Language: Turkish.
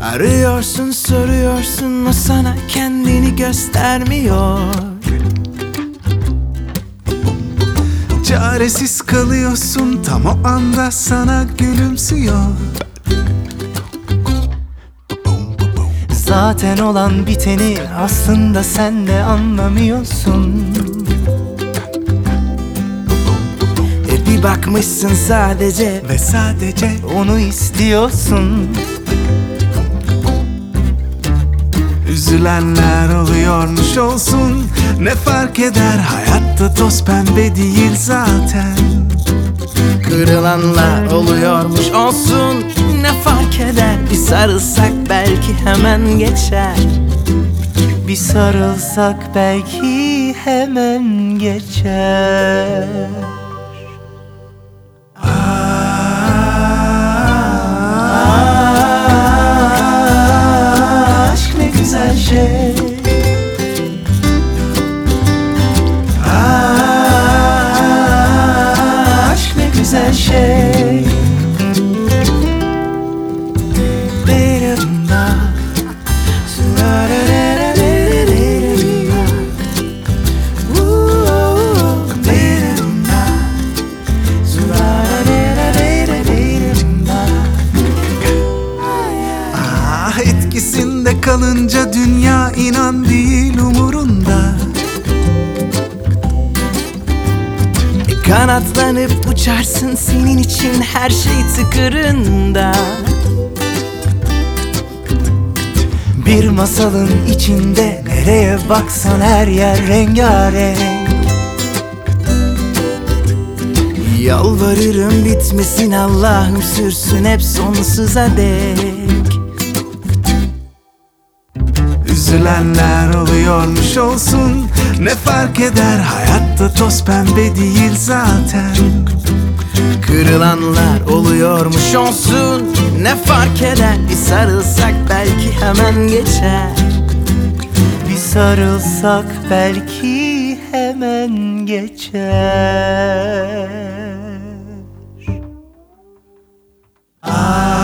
Arıyorsun, soruyorsun, o sana kendini göstermiyor. Çaresiz kalıyorsun, tam o anda sana gülümsüyor. Zaten olan biteni aslında sen de anlamıyorsun. Bir bakmışsın sadece Ve sadece Onu istiyorsun. üzülenler oluyormuş olsun, ne fark eder, hayatta toz pembe değil zaten. kırılanlar oluyormuş olsun, ne fark eder? Bir sarılsak belki hemen geçer. Bir sarılsak belki hemen geçer. Aşk ne güzel şey. Aşk ne güzel şey. Etkisinde kalınca dünya inan değil umurunda. Kanatlanıp uçarsın, senin için her şey tıkırında. Bir masalın içinde nereye baksan her yer rengarenk. Yalvarırım bitmesin, Allah'ım sürsün hep sonsuza dek. Üzülenler oluyormuş olsun, ne fark eder, hayatta toz pembe değil zaten. Kırılanlar oluyormuş olsun, ne fark eder? Bir sarılsak belki hemen geçer. Bir sarılsak belki hemen geçer.